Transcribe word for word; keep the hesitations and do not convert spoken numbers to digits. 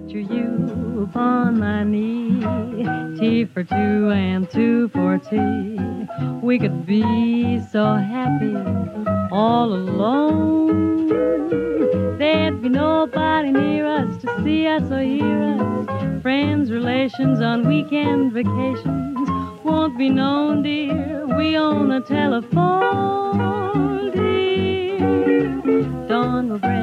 picture you upon my knee. Tea for two and two for tea. We could be so happy all alone. There'd be nobody near us to see us or hear us. Friends, relations on weekend vacations won't be known, dear. We own a telephone, dear. Dawn will break